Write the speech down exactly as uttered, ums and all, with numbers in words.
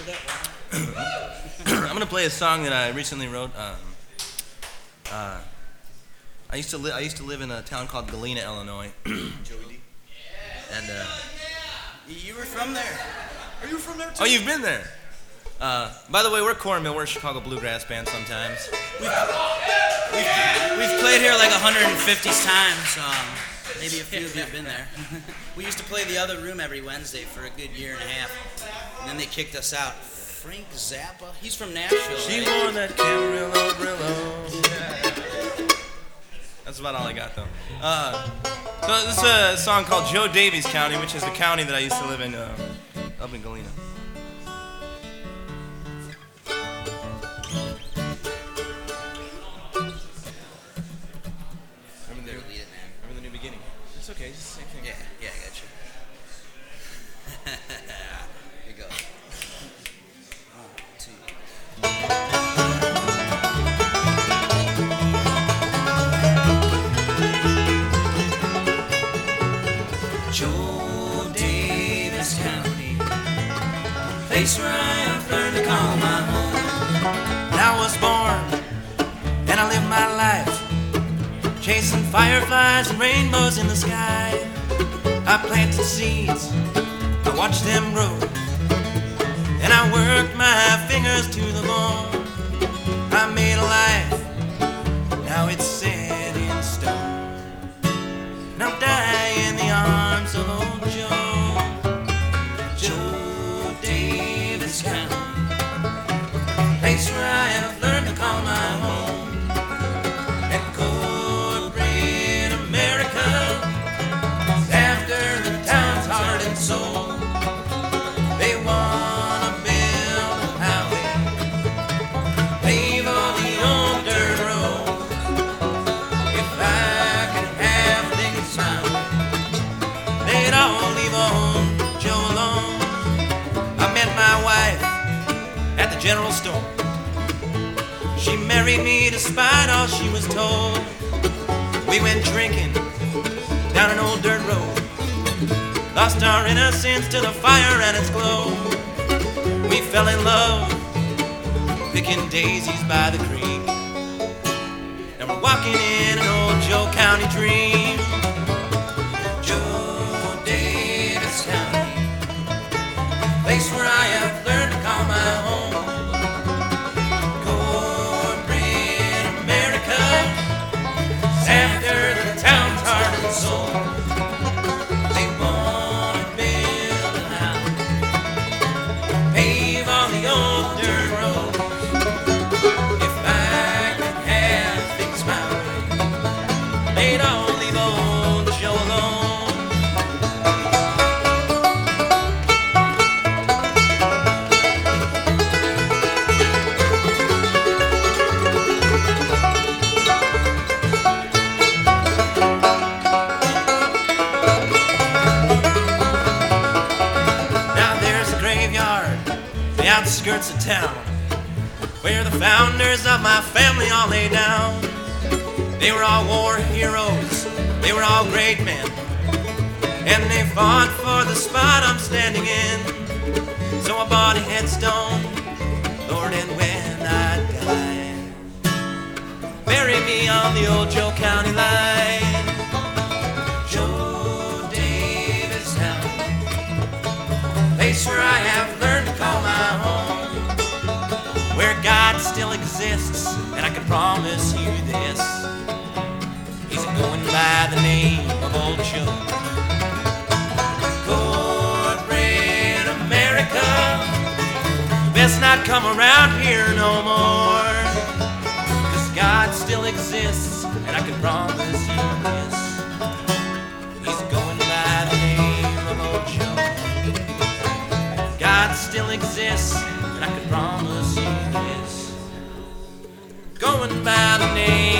I'm gonna play a song that I recently wrote. Um, uh, I used to li- I used to live in a town called Galena, Illinois. Joey D. And uh, You were from there. Are you from there too? oh, you've been there. Uh, by the way, we're Cornmeal. We're a Chicago bluegrass band sometimes. We've, we've, we've played here like one hundred fifty times. Um, maybe a few of you have been there. We used to play the other room every Wednesday for a good year and a half. And then they kicked us out. Frank Zappa? He's from Nashville, She right? wore that Camarillo Brillo. That's about all I got, though. Uh, so this is a song called Joe Davies County, which is the county that I used to live in, uh, up in Galena. Remember the, Lead it, man. remember the new beginning? It's okay, just the same thing. Yeah, yeah, I got you. Here you go. One, two. Joe Davis County, place where I have learned to call my home. And I was born, and I lived my life, chasing fireflies and rainbows in the sky. I planted seeds, I watched them grow, and I worked my fingers to the bone. I made a life, now it's set in stone. And I'll die in the arms of old Joe, Joe Davis County, place where I have learned to call my home. And corporate America is after the town's heart and soul. They wanna build a highway, pave all the old dirt roads. If I could have things my way, they'd all leave old Joe alone. I met my wife at the general store. She married me despite all she was told. We went drinking down an old dirt road, lost our innocence to the fire and its glow. We fell in love, picking daisies by the creek. And we're walking in an old Joe County dream. Joe Davis County, place where I have learned to call my home. Corporate America is after the town's heart and soul. They wanna build a house, pave all the old dirt roads. If I could have things my way, they'd all leave old Joe alone. Now there's a graveyard, the outskirts of town, where the founders of my family all lay down. They were all war heroes, they were all great men, and they fought for the spot I'm standing in. So I bought a headstone, Lord, and when I die, bury me on the old Joe County line. Joe Davis County, place where I have learned to call my home, where God still exists, and I can promise you this, he's going by the name of old Joe. Corporate America, you best not come around here no more, 'cause God still exists, and I can promise you this, he's going by the name of old Joe. God still exists, and I can promise you this, going by the name